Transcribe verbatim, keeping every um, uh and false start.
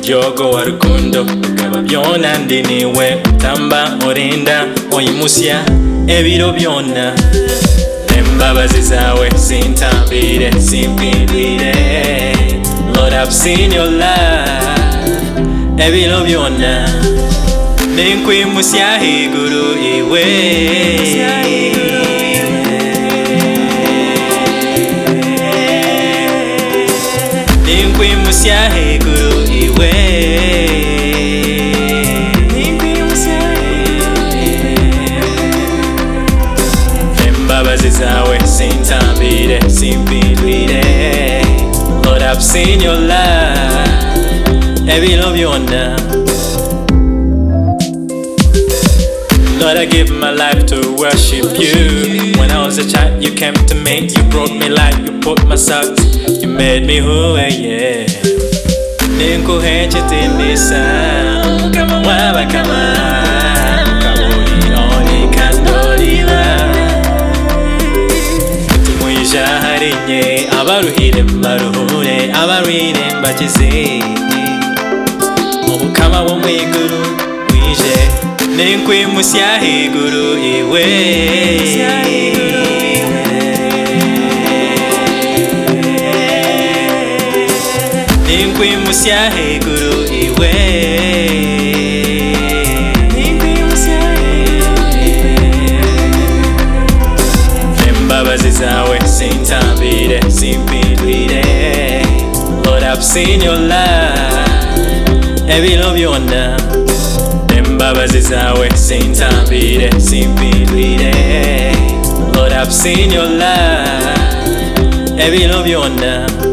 jogo wa rukundo ukaba byona ndi niwe utamba orinda oyimusya ebiro byona embabazi zawe sintambire simpindwire. Lord, I've seen your love ebiro byona nenkwimusya iguru iwe nenkwimusya iguru iwe embabazi zawe sintambire simpindwire. Lord, I've seen your love ebiro byona. Lord, I give my life to worship you. When I was a child, you came to me. You brought me life, you put my socks. You made me who I am. Ninku hechiti nisa waba kama kaburi oni kandorila tumuisha harinye abaruhire mbaruhure abarire mbakize obukama bo mwiguru wije nenkwimusya iguru iwe nenkwimusya iguru iwe embabazi zawe sintambire simpindwire. Lord, I've seen your love ebiro byona embabazi zawe sintambire simpindwire. Lord, I've seen your love ebiro byona.